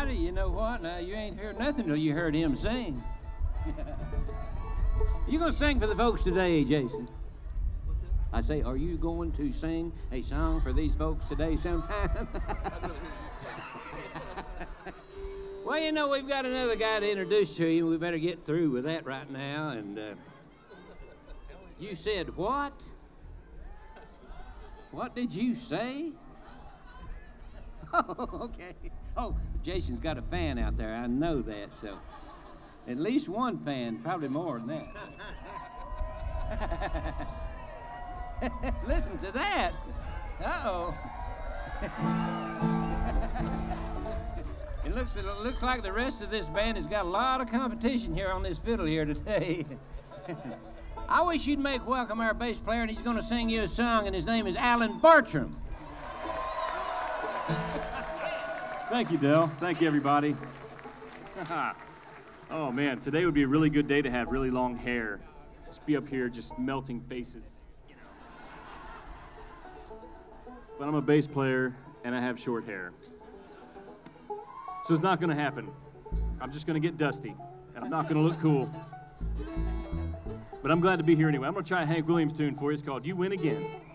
everybody. You know what? Now, you ain't heard nothing till you heard him sing. You gonna sing for the folks today, Jason? I say, are you going to sing a song for these folks today sometime? Well, you know, we've got another guy to introduce to you, and we better get through with that right now. And you said what? What did you say? Oh, okay. Oh, Jason's got a fan out there. I know that, so at least one fan, probably more than that. Listen to that. Uh-oh. It looks like the rest of this band has got a lot of competition here on this fiddle here today. I wish you'd make welcome our bass player, and he's going to sing you a song, and his name is Alan Bartram. Thank you, Del. Thank you, everybody. Oh, man, today would be a really good day to have really long hair. Just be up here just melting faces, you know. But I'm a bass player, and I have short hair. So it's not going to happen. I'm just going to get dusty, and I'm not going to look cool. But I'm glad to be here anyway. I'm going to try a Hank Williams tune for you. It's called You Win Again.